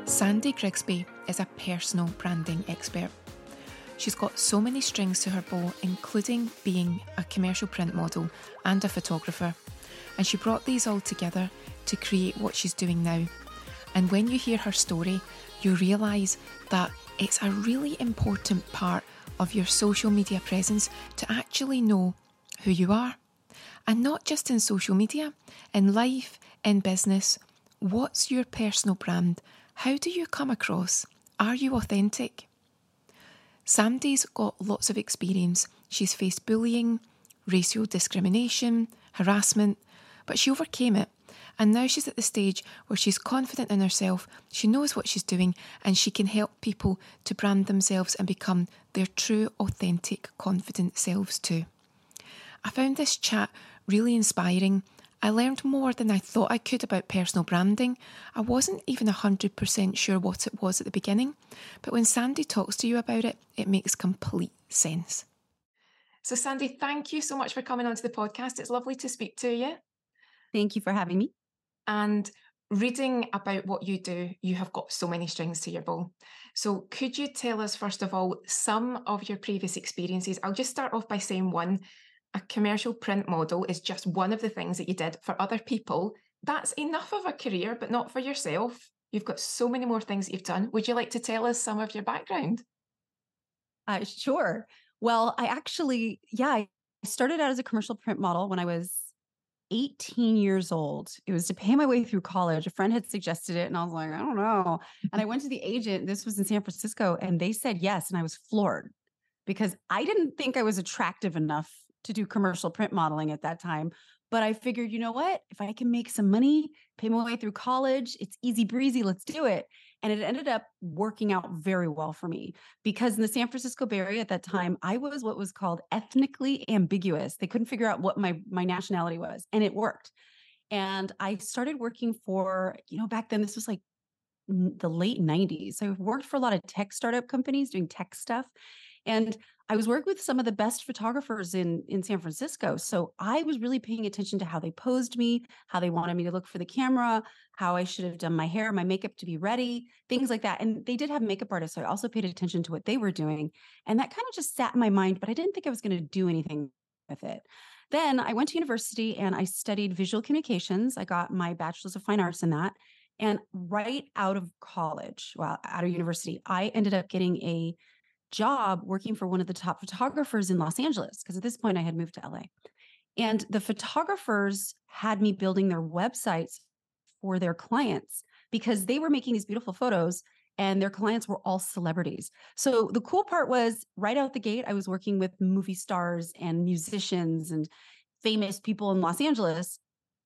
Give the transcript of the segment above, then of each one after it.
Sandy Grigsby is a personal branding expert. She's got so many strings to her bow, including being a commercial print model and a photographer. And she brought these all together to create what she's doing now. And when you hear her story, you realise that it's a really important part of your social media presence to actually know who you are. And not just in social media, in life, in business. What's your personal brand? How do you come across? Are you authentic? Sandy's got lots of experience. She's faced bullying, racial discrimination, harassment, but she overcame it. And now she's at the stage where she's confident in herself, she knows what she's doing, and she can help people to brand themselves and become their true, authentic, confident selves too. I found this chat really inspiring. I learned more than I thought I could about personal branding. I wasn't even 100% sure what it was at the beginning, but when Sandy talks to you about it, it makes complete sense. So Sandy, thank you so much for coming onto the podcast. It's lovely to speak to you. Thank you for having me. And reading about what you do, you have got so many strings to your bow. So could you tell us, first of all, some of your previous experiences? I'll just start off by saying one. A commercial print model is just one of the things that you did for other people. That's enough of a career, but not for yourself. You've got so many more things that you've done. Would you like to tell us some of your background? Sure. Well, I started out as a commercial print model when I was 18 years old. It was to pay my way through college. A friend had suggested it, and I was like, I don't know. And I went to the agent. This was in San Francisco, and they said yes. And I was floored because I didn't think I was attractive enough to do commercial print modeling at that time. But I figured, you know what? If I can make some money, pay my way through college, it's easy breezy, let's do it. And it ended up working out very well for me because in the San Francisco Bay Area at that time, I was what was called ethnically ambiguous. They couldn't figure out what my nationality was, and it worked. And I started working for, back then, this was like the late 90s. So I worked for a lot of tech startup companies doing tech stuff. And I was working with some of the best photographers in San Francisco. So I was really paying attention to how they posed me, how they wanted me to look for the camera, how I should have done my hair, my makeup to be ready, things like that. And they did have makeup artists. So I also paid attention to what they were doing. And that kind of just sat in my mind, but I didn't think I was going to do anything with it. Then I went to university and I studied visual communications. I got my bachelor's of fine arts in that. And right out of college, out of university, I ended up getting a job working for one of the top photographers in Los Angeles, because at this point I had moved to LA. And the photographers had me building their websites for their clients because they were making these beautiful photos and their clients were all celebrities. So the cool part was right out the gate, I was working with movie stars and musicians and famous people in Los Angeles,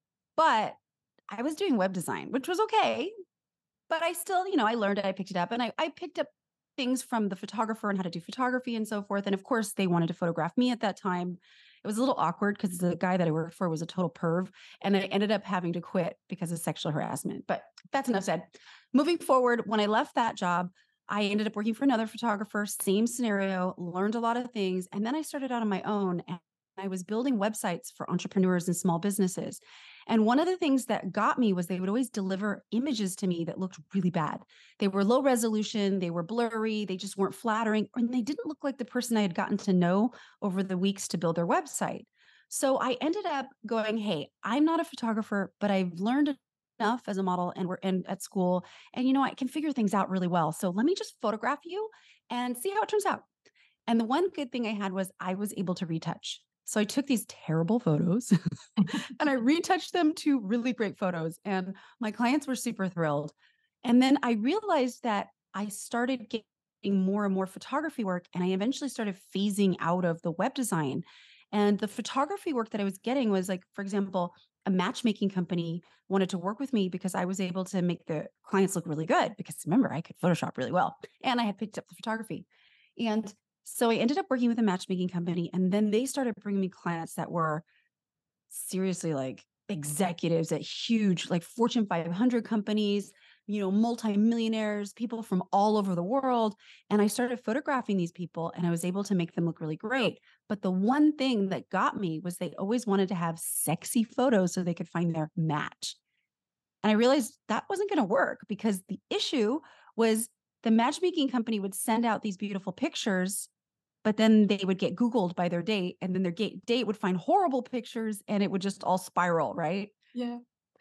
but I was doing web design, which was okay. But I still, I learned it, I picked it up, and I picked up things from the photographer and how to do photography and so forth. And of course, they wanted to photograph me at that time. It was a little awkward because the guy that I worked for was a total perv. And I ended up having to quit because of sexual harassment. But that's enough said. Moving forward, when I left that job, I ended up working for another photographer, same scenario, learned a lot of things. And then I started out on my own and I was building websites for entrepreneurs and small businesses. And one of the things that got me was they would always deliver images to me that looked really bad. They were low resolution, they were blurry, they just weren't flattering, and they didn't look like the person I had gotten to know over the weeks to build their website. So I ended up going, hey, I'm not a photographer, but I've learned enough as a model and we're in at school. And I can figure things out really well. So let me just photograph you and see how it turns out. And the one good thing I had was I was able to retouch. So I took these terrible photos and I retouched them to really great photos. And my clients were super thrilled. And then I realized that I started getting more and more photography work. And I eventually started phasing out of the web design. And the photography work that I was getting was like, for example, a matchmaking company wanted to work with me because I was able to make the clients look really good. Because remember, I could Photoshop really well. And I had picked up the photography. And so I ended up working with a matchmaking company. And then they started bringing me clients that were seriously like executives at huge, like Fortune 500 companies, multimillionaires, people from all over the world. And I started photographing these people and I was able to make them look really great. But the one thing that got me was they always wanted to have sexy photos so they could find their match. And I realized that wasn't going to work because the issue was the matchmaking company would send out these beautiful pictures, but then they would get Googled by their date, and then their date would find horrible pictures and it would just all spiral, right? Yeah.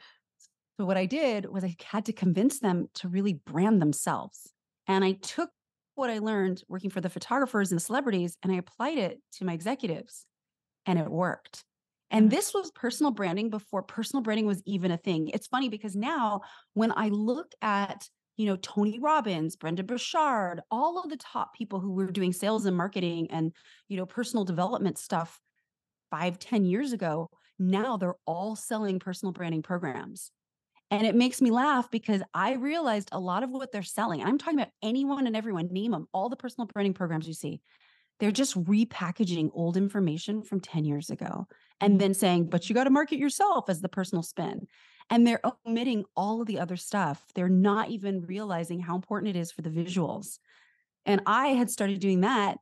So what I did was I had to convince them to really brand themselves. And I took what I learned working for the photographers and the celebrities and I applied it to my executives and it worked. And this was personal branding before personal branding was even a thing. It's funny because now when I look at, Tony Robbins, Brendon Burchard, all of the top people who were doing sales and marketing and, personal development stuff 5, 10 years ago, now they're all selling personal branding programs. And it makes me laugh because I realized a lot of what they're selling, and I'm talking about anyone and everyone, name them, all the personal branding programs you see, they're just repackaging old information from 10 years ago and then saying, but you got to market yourself as the personal spin. And they're omitting all of the other stuff. They're not even realizing how important it is for the visuals. And I had started doing that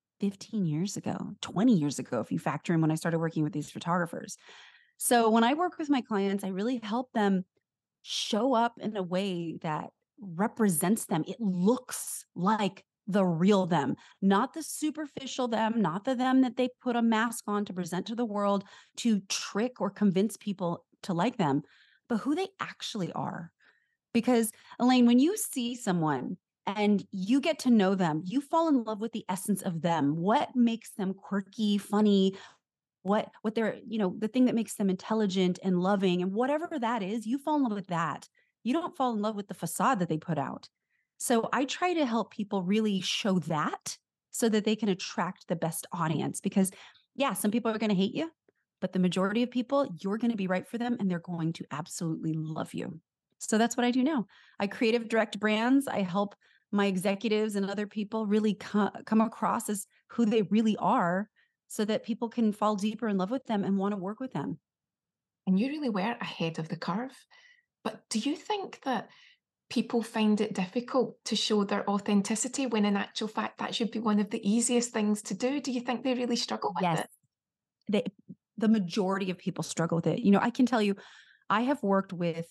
15 years ago, 20 years ago, if you factor in when I started working with these photographers. So when I work with my clients, I really help them show up in a way that represents them. It looks like the real them, not the superficial them, not the them that they put a mask on to present to the world to trick or convince people to like them, but who they actually are. Because Elaine, when you see someone and you get to know them, you fall in love with the essence of them. What makes them quirky, funny, what they're, the thing that makes them intelligent and loving and whatever that is, you fall in love with that. You don't fall in love with the facade that they put out. So I try to help people really show that so that they can attract the best audience because yeah, some people are going to hate you, but the majority of people, you're going to be right for them and they're going to absolutely love you. So that's what I do now. I creative direct brands. I help my executives and other people really come across as who they really are so that people can fall deeper in love with them and want to work with them. And you really were ahead of the curve. But do you think that people find it difficult to show their authenticity when in actual fact that should be one of the easiest things to do? Do you think they really struggle with Yes, it? they, the majority of people struggle with it. I can tell you, I have worked with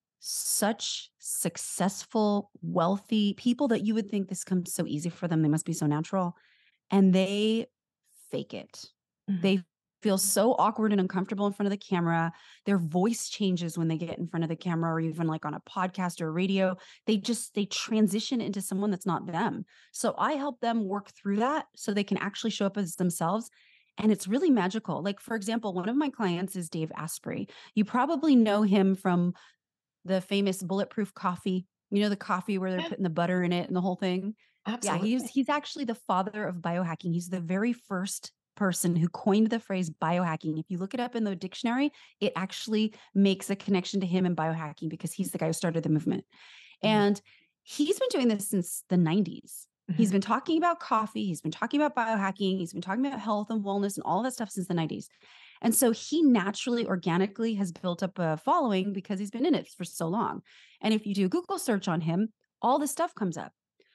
such successful, wealthy people that you would think this comes so easy for them. They must be so natural. And they fake it. They feel so awkward and uncomfortable in front of the camera. Their voice changes when they get in front of the camera or even like on a podcast or radio. They transition into someone that's not them. So I help them work through that so they can actually show up as themselves. And it's really magical. Like, for example, one of my clients is Dave Asprey. You probably know him from the famous Bulletproof coffee. The coffee where they're Yeah, putting the butter in it and the whole thing. Yeah, absolutely. he's actually the father of biohacking. He's the very first person who coined the phrase biohacking. If you look it up in the dictionary, it actually makes a connection to him and biohacking because he's the guy who started the movement. And he's been doing this since the 90s. He's been talking about coffee, he's been talking about biohacking, he's been talking about health and wellness and all that stuff since the 90s. And so he naturally, organically has built up a following because he's been in it for so long. And if you do a Google search on him, all this stuff comes up.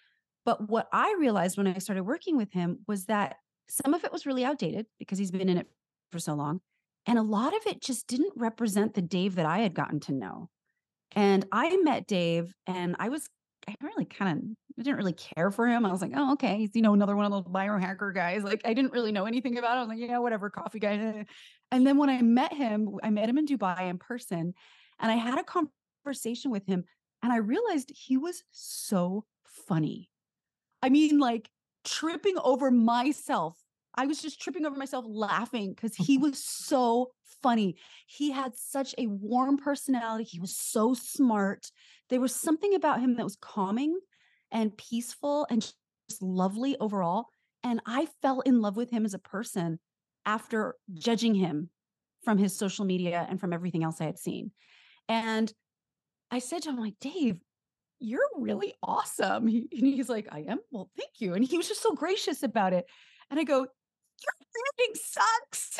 But what I realized when I started working with him was that some of it was really outdated because he's been in it for so long. And a lot of it just didn't represent the Dave that I had gotten to know. And I met Dave and I really I didn't really care for him. I was like, oh, okay. He's, another one of those biohacker guys. Like I didn't really know anything about it. I was like, yeah, whatever, coffee guy. And then when I met him in Dubai in person and I had a conversation with him and I realized he was so funny. I mean, like tripping over myself. I was just tripping over myself laughing because he was so funny. He had such a warm personality. He was so smart. There was something about him that was calming and peaceful and just lovely overall. And I fell in love with him as a person after judging him from his social media and from everything else I had seen. And I said to him, like, Dave, you're really awesome. And he's like, I am. Well, thank you. And he was just so gracious about it. And I go, your branding sucks.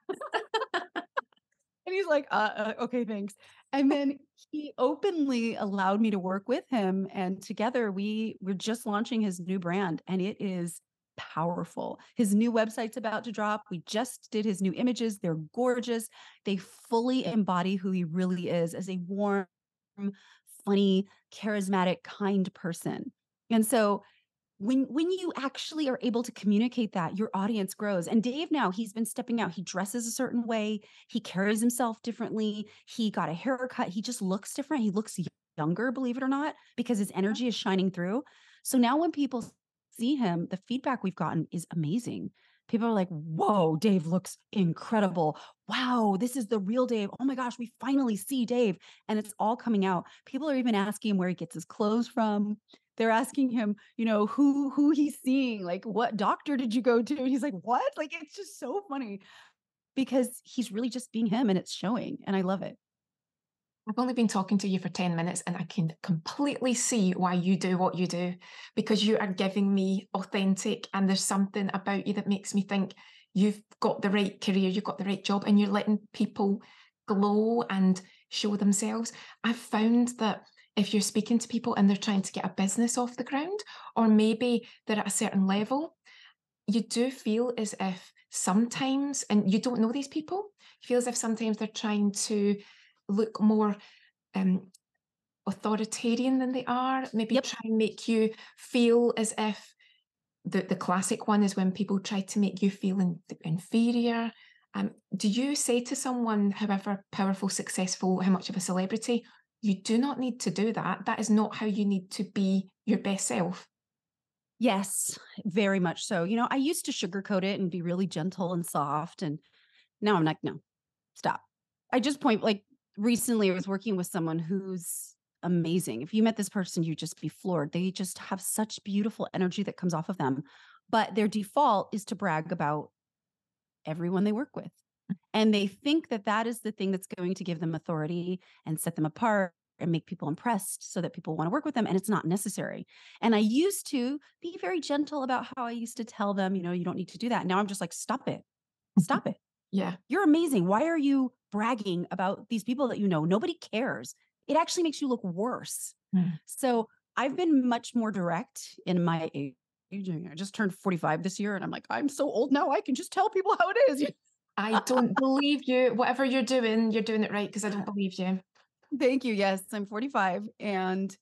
And he's like, okay, thanks. And then he openly allowed me to work with him. And together we're just launching his new brand and it is powerful. His new website's about to drop. We just did his new images. They're gorgeous. They fully embody who he really is as a warm, funny, charismatic, kind person. And so when you actually are able to communicate that, your audience grows. And Dave now, he's been stepping out. He dresses a certain way. He carries himself differently. He got a haircut. He just looks different. He looks younger, believe it or not, because his energy is shining through. So now when people see him, the feedback we've gotten is amazing. People are like, whoa, Dave looks incredible. Wow, this is the real Dave. Oh my gosh, we finally see Dave. And it's all coming out. People are even asking him where he gets his clothes from. They're asking him, who he's seeing, like, what doctor did you go to? And he's like, what? Like, it's just so funny because he's really just being him and it's showing. And I love it. I've only been talking to you for 10 minutes and I can completely see why you do what you do, because you are giving me authentic, and there's something about you that makes me think you've got the right career, you've got the right job, and you're letting people glow and show themselves. I've found that if you're speaking to people and they're trying to get a business off the ground, or maybe they're at a certain level, you do feel as if sometimes, and you don't know these people, you feel as if sometimes they're trying to look more um, authoritarian than they are, maybe try and make you feel as if the classic one is when people try to make you feel inferior. Do you say to someone, however powerful, successful, how much of a celebrity, you do not need to do that. That is not how you need to be your best self. Yes, very much so. I used to sugarcoat it and be really gentle and soft. And now I'm like, no, stop. I just point, like, recently I was working with someone who's amazing. If you met this person, you'd just be floored. They just have such beautiful energy that comes off of them. But their default is to brag about everyone they work with. And they think that that is the thing that's going to give them authority and set them apart and make people impressed so that people want to work with them. And it's not necessary. And I used to be very gentle about how I used to tell them, you don't need to do that. Now I'm just like, stop it. Stop it. Yeah. You're amazing. Why are you bragging about these people that you know? Nobody cares. It actually makes you look worse. So I've been much more direct in my aging. I just turned 45 this year and I'm like, I'm so old now. I can just tell people how it is. I don't believe you. Whatever you're doing it right, because I don't believe you. Thank you. Yes, I'm 45 and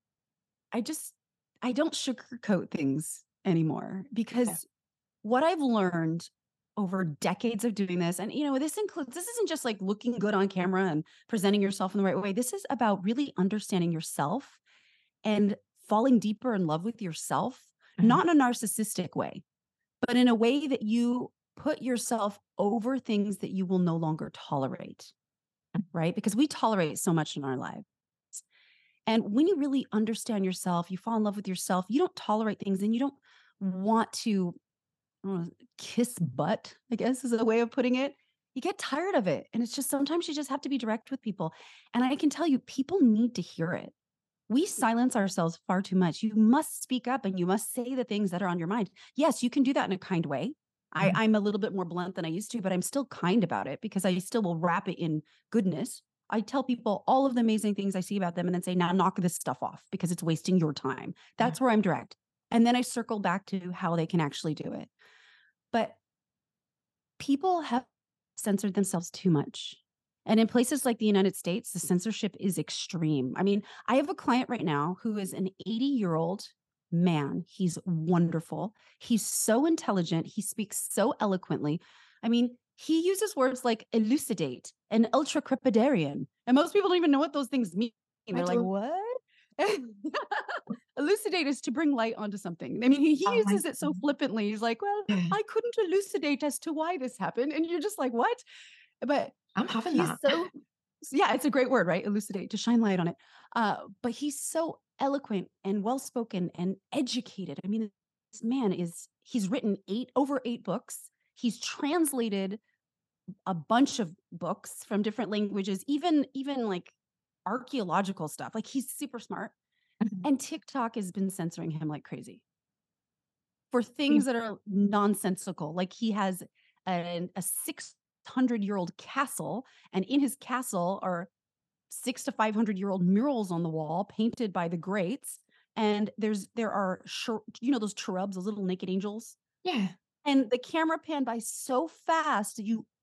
I don't sugarcoat things anymore because what I've learned over decades of doing this, and this isn't just like looking good on camera and presenting yourself in the right way. This is about really understanding yourself and falling deeper in love with yourself, not in a narcissistic way, but in a way that you put yourself over things that you will no longer tolerate, right? Because we tolerate so much in our lives. And when you really understand yourself, you fall in love with yourself, you don't tolerate things and you don't want to kiss butt, I guess is a way of putting it. You get tired of it. And it's just sometimes you just have to be direct with people. And I can tell you, people need to hear it. We silence ourselves far too much. You must speak up and you must say the things that are on your mind. Yes, you can do that in a kind way. I'm a little bit more blunt than I used to, but I'm still kind about it because I still will wrap it in goodness. I tell people all of the amazing things I see about them and then say, now knock this stuff off because it's wasting your time. That's where I'm direct. And then I circle back to how they can actually do it. But people have censored themselves too much. And in places like the United States, the censorship is extreme. I mean, I have a client right now who is an 80-year-old man. He's wonderful. He's so intelligent. He speaks so eloquently. I mean, he uses words like elucidate and ultracrepidarian. And most people don't even know what those things mean. They're like, what? Elucidate is to bring light onto something. I mean, he uses it so flippantly. He's like, well, I couldn't elucidate as to why this happened. And you're just like, what? But I'm having that. Yeah, it's a great word, right? Elucidate, to shine light on it. But he's so eloquent and well-spoken and educated. I mean, this man he's written over eight books. He's translated a bunch of books from different languages, even like archaeological stuff. Like, he's super smart. And TikTok has been censoring him like crazy for things that are nonsensical. Like, he has a 600-year-old castle, and in his castle are 600 to 500-year-old murals on the wall painted by the greats. And there are those cherubs, those little naked angels. Yeah. And the camera panned by so fast, you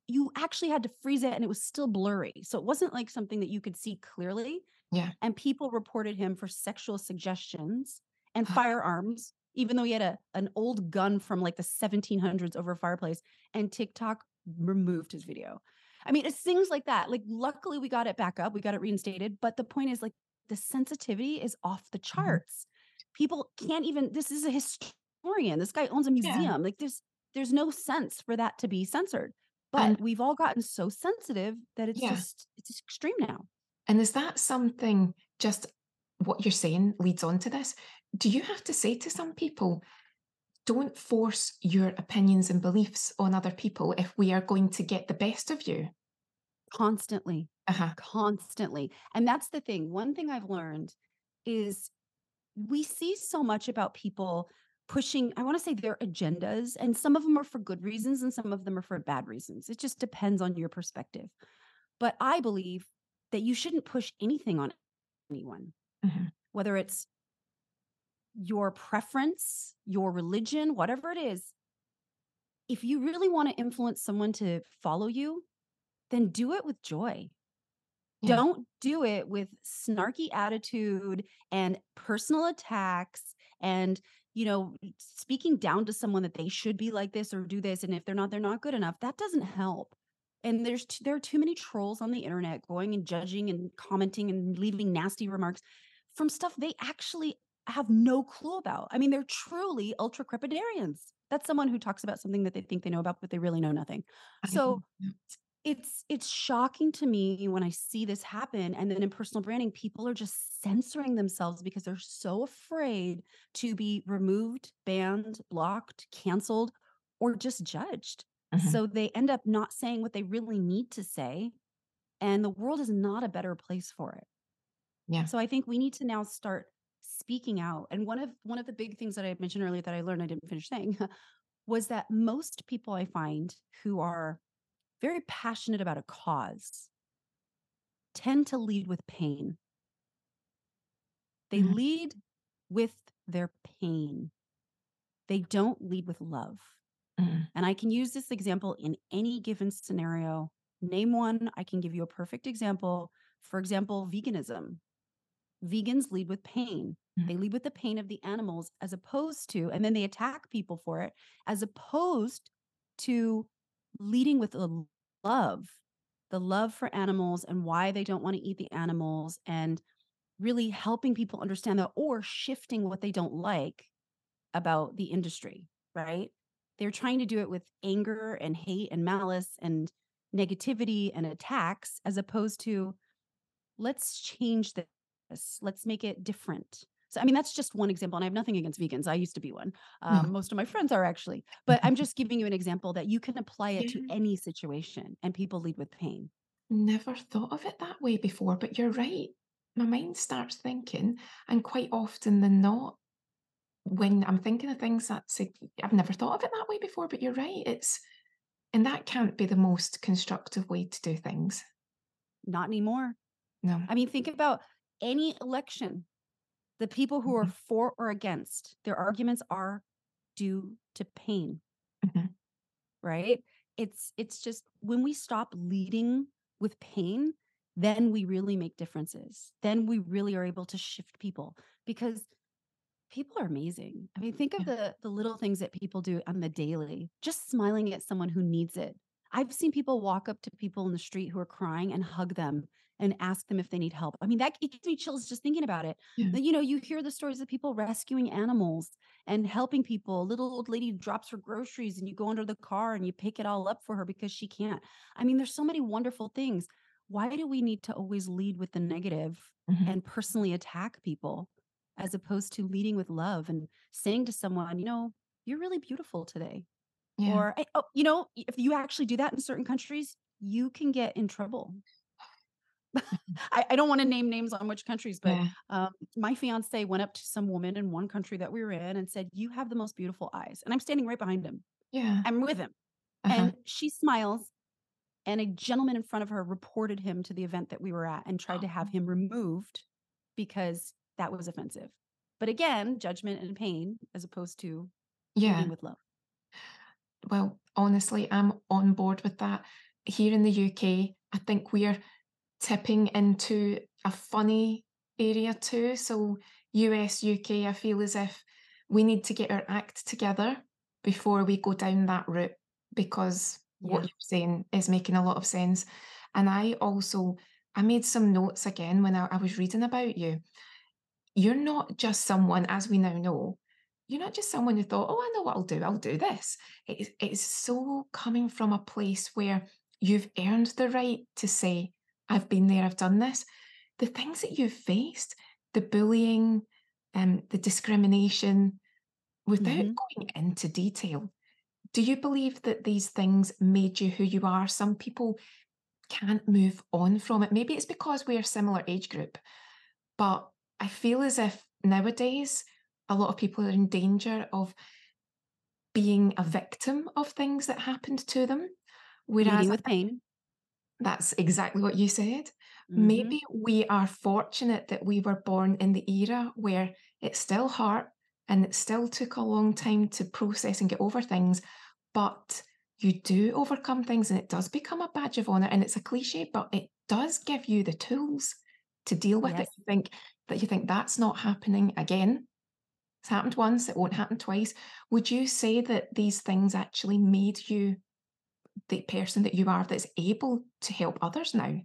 you actually had to freeze it and it was still blurry. So it wasn't like something that you could see clearly. Yeah. And people reported him for sexual suggestions and firearms, even though he had an old gun from like the 1700s over a fireplace, and TikTok removed his video. I mean, it's things like that. Like, luckily we got it back up, we got it reinstated. But the point is, like, the sensitivity is off the charts. People can't even, this is a historian. This guy owns a museum. Like, there's no sense for that to be censored. But And we've all gotten so sensitive that it's yeah. it's extreme now. And is that something, just what you're saying leads on to this? Do you have to say to some people, don't force your opinions and beliefs on other people if we are going to get the best of you? Constantly, Uh-huh. constantly. And that's the thing. One thing I've learned is we see so much about people pushing, I want to say, their agendas, and some of them are for good reasons and some of them are for bad reasons. It just depends on your perspective. But I believe that you shouldn't push anything on anyone, Mhm. whether it's your preference, your religion, whatever it is. If you really want to influence someone to follow you, then do it with joy. Yeah. Don't do it with snarky attitude and personal attacks and, speaking down to someone that they should be like this or do this. And if they're not good enough. That doesn't help. And there are too many trolls on the internet going and judging and commenting and leaving nasty remarks from stuff they actually have no clue about. I mean, they're truly ultra crepidarians. That's someone who talks about something that they think they know about, but they really know nothing. I So know. it's shocking to me when I see this happen. And then in personal branding, people are just censoring themselves because they're so afraid to be removed, banned, blocked, canceled, or just judged. Mhm. So they end up not saying what they really need to say. And the world is not a better place for it. Yeah. So I think we need to now start speaking out. And one of the big things that I mentioned earlier that I learned, I didn't finish saying, was that most people I find who are very passionate about a cause tend to lead with pain. They Mhm. lead with their pain. They don't lead with love. Mhm. And I can use this example in any given scenario. Name one, I can give you a perfect example. For example, veganism. Vegans lead with pain. Mhm. They lead with the pain of the animals as opposed to, and then they attack people for it, as opposed to leading with the love for animals and why they don't want to eat the animals, and really helping people understand that, or shifting what they don't like about the industry, right? They're trying to do it with anger and hate and malice and negativity and attacks, as opposed to, let's change this. Let's make it different. So, I mean, that's just one example. And I have nothing against vegans. I used to be one. No. Most of my friends are actually. But I'm just giving you an example that you can apply it to Yeah. any situation, and people lead with pain. Never thought of it that way before, but you're right. My mind starts thinking, and quite often than not, when I'm thinking of things that say, I've never thought of it that way before, but you're right. And that can't be the most constructive way to do things. Not anymore. No. I mean, think about any election. The people who are Mhm. for or against, their arguments are due to pain, Mhm. right? It's just when we stop leading with pain, then we really make differences. Then we really are able to shift people, because people are amazing. I mean, think of Yeah. the little things that people do on the daily, just smiling at someone who needs it. I've seen people walk up to people in the street who are crying and hug them and ask them if they need help. I mean, that it gives me chills just thinking about it. Yeah. You hear the stories of people rescuing animals and helping people. A little old lady drops her groceries and you go under the car and you pick it all up for her because she can't. I mean, there's so many wonderful things. Why do we need to always lead with the negative Mhm. and personally attack people, as opposed to leading with love and saying to someone, you're really beautiful today? Yeah. Or, if you actually do that in certain countries, you can get in trouble. I don't want to name names on which countries, but Yeah. my fiance went up to some woman in one country that we were in and said, "You have the most beautiful eyes." And I'm standing right behind him. Yeah. I'm with him. Uh-huh. And she smiles. And a gentleman in front of her reported him to the event that we were at and tried to have him removed because that was offensive. But again, judgment and pain as opposed to leading Yeah. with love. Well, honestly, I'm on board with that. here in the UK, I think we're tipping into a funny area too. So, US, UK, I feel as if we need to get our act together before we go down that route because what Yeah. you're saying is making a lot of sense. And I made some notes again when I was reading about you. You're not just someone, as we now know, you're not just someone who thought, "Oh, I know what I'll do this." It's so coming from a place where you've earned the right to say, "I've been there, I've done this." The things that you've faced, the bullying, the discrimination, without Mhm. going into detail, do you believe that these things made you who you are? Some people can't move on from it. Maybe it's because we're a similar age group, but I feel as if nowadays a lot of people are in danger of being a victim of things that happened to them. Whereas Leading with pain. that's exactly what you said. Mhm. Maybe we are fortunate that we were born in the era where it still hurt and it still took a long time to process and get over things, but you do overcome things and it does become a badge of honor. And it's a cliche, but it does give you the tools to deal with it. Yes. You think that's not happening again. It's happened once, it won't happen twice. Would you say that these things actually made you the person that you are that's able to help others now?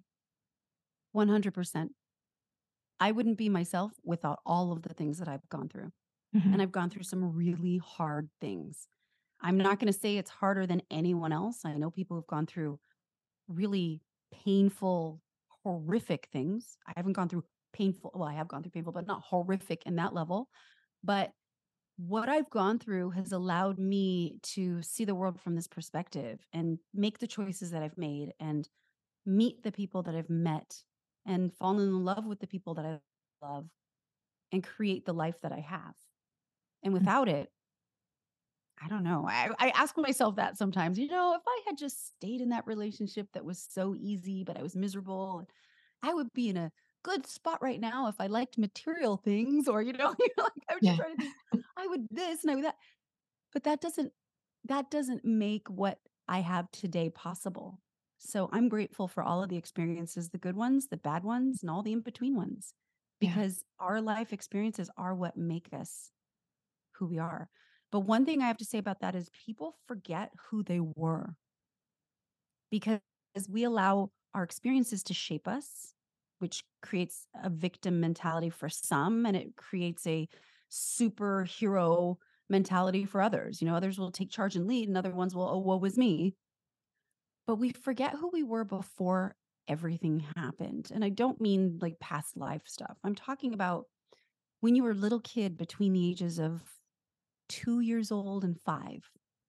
100%. I wouldn't be myself without all of the things that I've gone through. And Mhm. I've gone through some really hard things. I'm not going to say it's harder than anyone else. I know people who've gone through really painful, horrific things. I haven't gone through painful, well, I have gone through painful, but not horrific in that level. But what I've gone through has allowed me to see the world from this perspective and make the choices that I've made and meet the people that I've met and fall in love with the people that I love and create the life that I have. And Mm, without it, I don't know. I ask myself that sometimes, if I had just stayed in that relationship that was so easy, but I was miserable, I would be in a good spot right now if I liked material things or, like I would just yeah, try to think I would this and I would that. But that doesn't make what I have today possible. So I'm grateful for all of the experiences, the good ones, the bad ones, and all the in-between ones, yeah, because our life experiences are what make us who we are. But one thing I have to say about that is people forget who they were because we allow our experiences to shape us, which creates a victim mentality for some, and it creates a superhero mentality for others. Others will take charge and lead, and other ones will, oh, woe was me. But we forget who we were before everything happened. And I don't mean like past life stuff. I'm talking about when you were a little kid between the ages of 2 years old and five.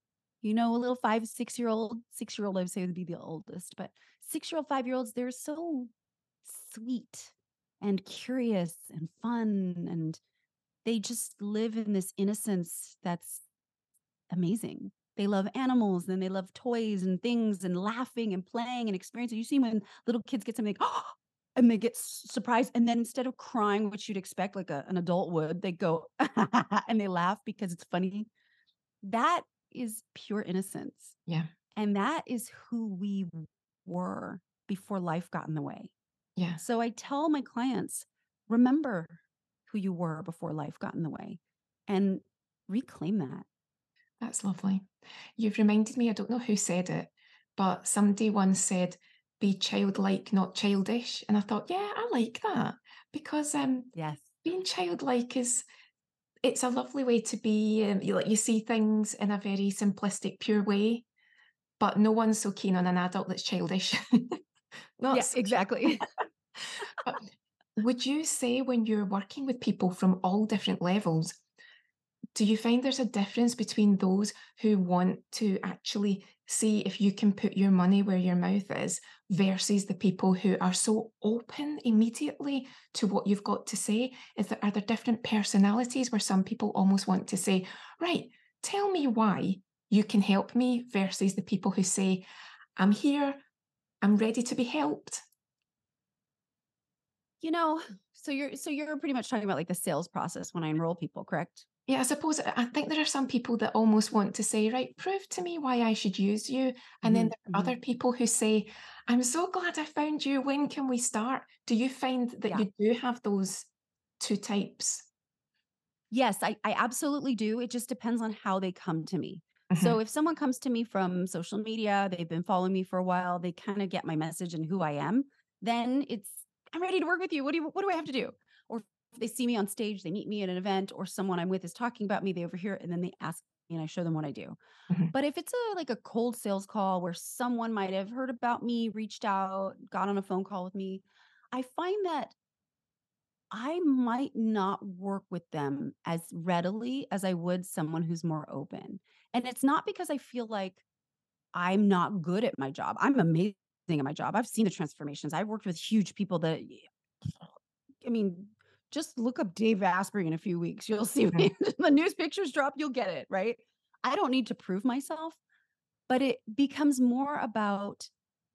A little 5, 6-year old, 6-year old, I would say would be the oldest, but 6-year old, 5-year olds, they're so sweet and curious and fun. And they just live in this innocence that's amazing. They love animals and they love toys and things and laughing and playing and experiencing. You see when little kids get something, and they get surprised. And then instead of crying, which you'd expect like an adult would, they go and they laugh because it's funny. That is pure innocence. yeah, And that is who we were before life got in the way. yeah. So I tell my clients, remember who you were before life got in the way and reclaim that. That's lovely. You've reminded me, I don't know who said it, but somebody once said, "Be childlike, not childish." And I thought, yeah, I like that because Yes. being childlike is it's a lovely way to be. You see things in a very simplistic, pure way, but no one's so keen on an adult that's childish. Not Yeah, so exactly. But would you say when you're working with people from all different levels, do you find there's a difference between those who want to actually see if you can put your money where your mouth is versus the people who are so open immediately to what you've got to say? Are there different personalities where some people almost want to say, right, tell me why you can help me versus the people who say, I'm here, I'm ready to be helped? You know, so you're pretty much talking about like the sales process when I enroll people, correct? Yeah, I suppose I think there are some people that almost want to say, "Right, prove to me why I should use you." And then Mhm, there are other mhm. people who say, "I'm so glad I found you. When can we start?" Do you find that Yeah. you do have those 2 types? Yes, I absolutely do. It just depends on how they come to me. So Mhm, if someone comes to me from social media, they've been following me for a while, they kind of get my message and who I am, then it's I'm ready to work with you. What do I have to do? Or if they see me on stage, they meet me at an event or someone I'm with is talking about me, they overhear it and then they ask me and I show them what I do. mhm. But if it's a cold sales call where someone might have heard about me, reached out, got on a phone call with me, I find that I might not work with them as readily as I would someone who's more open. And it's not because I feel like I'm not good at my job. I'm amazing at my job. I've seen the transformations. I've worked with huge people that, I mean, just look up Dave Asprey in a few weeks. You'll see Mhm. the news pictures drop, you'll get it, right? I don't need to prove myself, but it becomes more about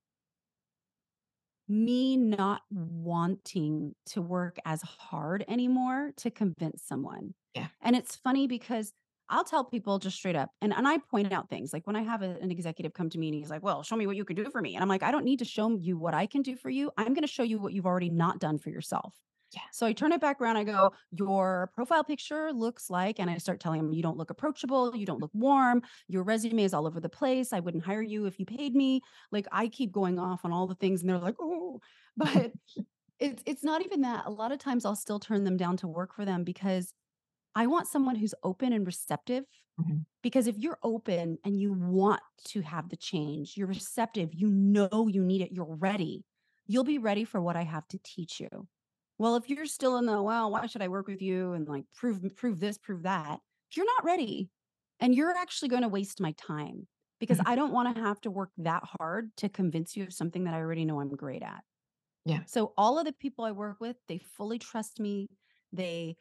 me not wanting to work as hard anymore to convince someone. Yeah. And it's funny because I'll tell people just straight up, and I point out things like when I have an executive come to me and he's like, "Well, show me what you can do for me." And I'm like, "I don't need to show you what I can do for you. I'm going to show you what you've already not done for yourself." Yeah. So I turn it back around. I go, "Your profile picture looks like," and I start telling him, "You don't look approachable. You don't look warm. Your resume is all over the place. I wouldn't hire you if you paid me." Like I keep going off on all the things and they're like, "Oh," but it's not even that. A lot of times I'll still turn them down to work for them because I want someone who's open and receptive. Mhm. Because if you're open and you want to have the change, you're receptive, you know you need it, you're ready. You'll be ready for what I have to teach you. Well, if you're still in the, well, why should I work with you and like prove this, prove that, you're not ready. And you're actually going to waste my time because Mhm. I don't want to have to work that hard to convince you of something that I already know I'm great at. Yeah. So all of the people I work with, they fully trust me. They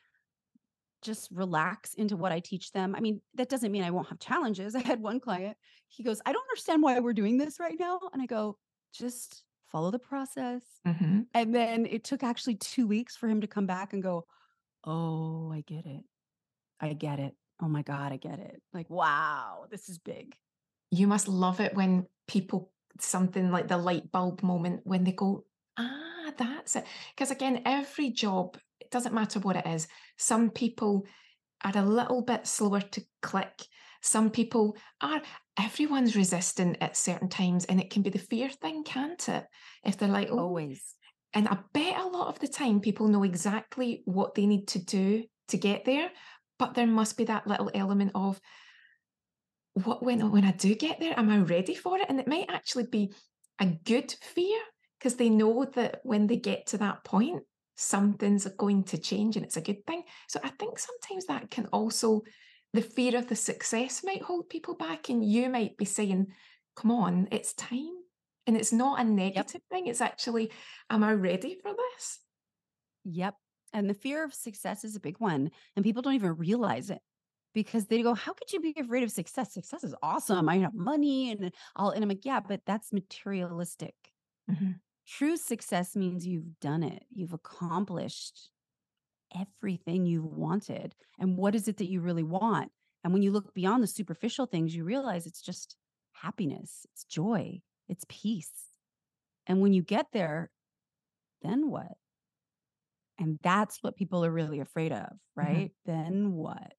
just relax into what I teach them. I mean, that doesn't mean I won't have challenges. I had one client, he goes, "I don't understand why we're doing this right now." And I go, "Just follow the process." Mhm. And then it took actually 2 weeks for him to come back and go, "Oh, I get it. I get it. Oh my God, I get it." Like, wow, this is big. You must love it when people something like the light bulb moment when they go, "Ah, that's it." Because again, every job, it doesn't matter what it is, some people are a little bit slower to click. Some people are everyone's resistant at certain times, and it can be the fear thing, can't it? If they're like, "Oh," Always. and I bet a lot of the time people know exactly what they need to do to get there, but there must be that little element of, what when I do get there, am I ready for it? And it might actually be a good fear because they know that when they get to that point, something's going to change and it's a good thing. So I think sometimes that can also the fear of the success might hold people back, and you might be saying, "Come on, it's time." And it's not a Yep. negative thing. It's actually, "Am I ready for this?" Yep. And the fear of success is a big one. And people don't even realize it because they go, "How could you be afraid of success? Success is awesome. I have money and all." And I'm like, "Yeah, but that's materialistic. Mhm. True success means you've done it, you've accomplished everything you wanted. And what is it that you really want?" And when you look beyond the superficial things, you realize it's just happiness, it's joy, it's peace. And when you get there, then what? And that's what people are really afraid of, Mhm. right? Then what?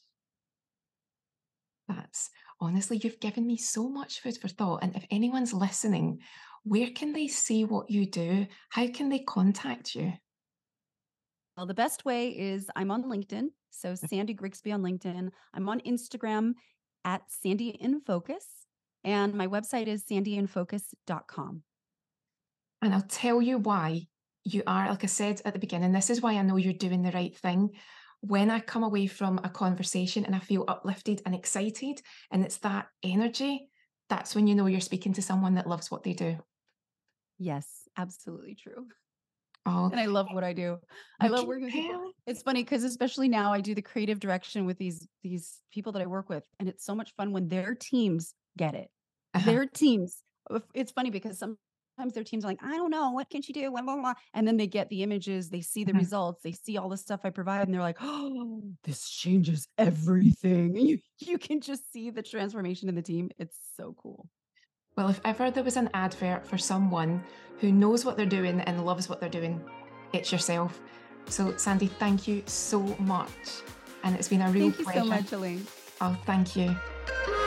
That's honestly, you've given me so much food for thought. And if anyone's listening, where can they see what you do? How can they contact you? Well, the best way is I'm on LinkedIn. So Sandy Grigsby on LinkedIn. I'm on Instagram at Sandy in Focus. And my website is sandyinfocus.com. And I'll tell you why you are, like I said at the beginning, this is why I know you're doing the right thing. When I come away from a conversation and I feel uplifted and excited, and it's that energy, that's when you know you're speaking to someone that loves what they do. Yes, absolutely true. Oh, And I love what I do. I you love can working with people. tell. It's funny because especially now I do the creative direction with these people that I work with, and it's so much fun when their teams get it. Uh-huh. Their teams. It's funny because their teams are like, I don't know, what can she do? Blah, blah, blah. And then they get the images, they see the Mhm. results, they see all the stuff I provide, and they're like, oh, this changes everything. You can just see the transformation in the team. It's so cool. Well, if ever there was an advert for someone who knows what they're doing and loves what they're doing, it's yourself. So, Sandy, thank you so much. And it's been a real Thank you so pleasure. much, Elaine. Oh, thank you.